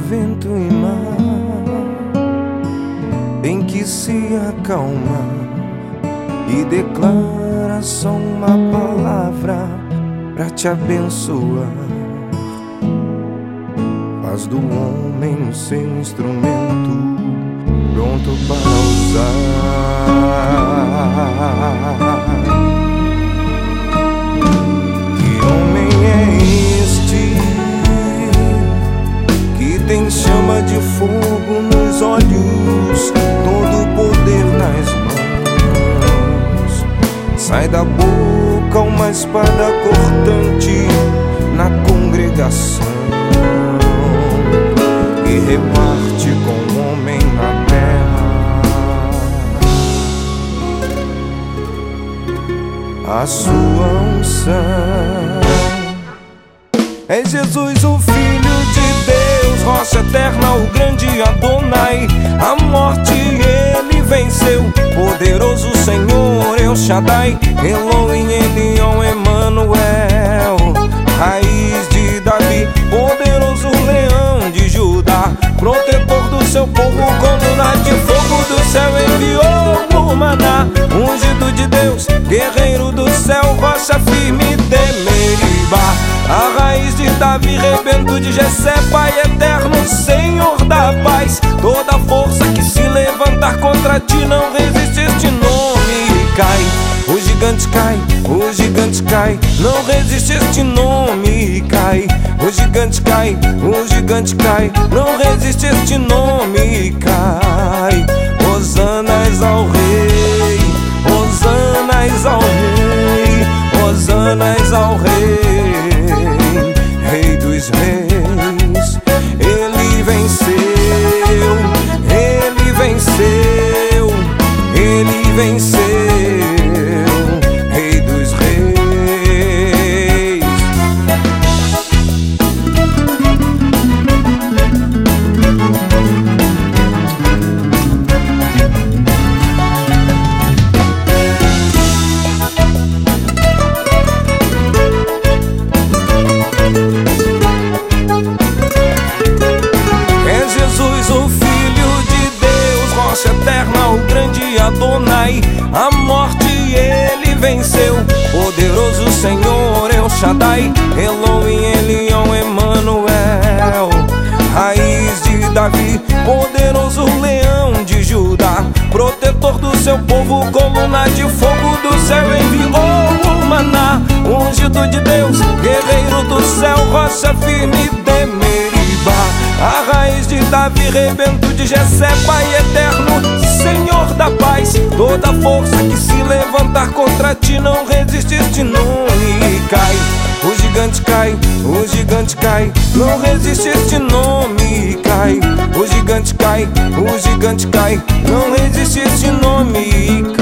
vento e mar tem que se acalmar e declara só uma palavra pra te abençoar. Faz do homem o seu instrumento pronto para usar. Que homem é este que tem chama de fogo nos olhos, todo o poder nas mãos? Sai da boca uma espada cortante na congregação e reparte com o homem na terra a sua unção. É Jesus, o Filho de Deus, rocha eterna, o grande Adonai. A morte ele venceu, poderoso Senhor El Shaddai. Elohim, Elion, Emanuel, raiz de Davi, poderoso leão de Judá, protetor do seu povo, coluna de fogo do céu enviou o maná. Ungido de Deus, guerreiro do céu, rocha firme de Meribá. A raiz de Davi, rebento de Jessé, Pai eterno, Senhor da paz. Toda força que se levantar contra ti não resiste, este nome cai. O gigante cai, o gigante cai, não resiste, este nome cai. O gigante cai, o gigante cai, não resiste, este nome cai. Hosanas ao rei, hosanas ao rei, hosanas ao rei, rei dos reis. Ele venceu, ele venceu, ele venceu, rei dos reis. Eterna, o grande Adonai. A morte ele venceu, poderoso Senhor El Shaddai. Elohim, Elion, Emanuel, raiz de Davi, poderoso leão de Judá, protetor do seu povo, coluna de fogo do céu enviou o maná. Ungido de Deus, guerreiro do céu, rocha firme de Meribá. A raiz de Davi, rebento de Jessé, Pai eterno, Senhor da paz. Toda força que se levantar contra ti não resiste, este nome cai. O gigante cai, o gigante cai, não resiste, este nome cai. O gigante cai, o gigante cai, não resiste, este nome cai.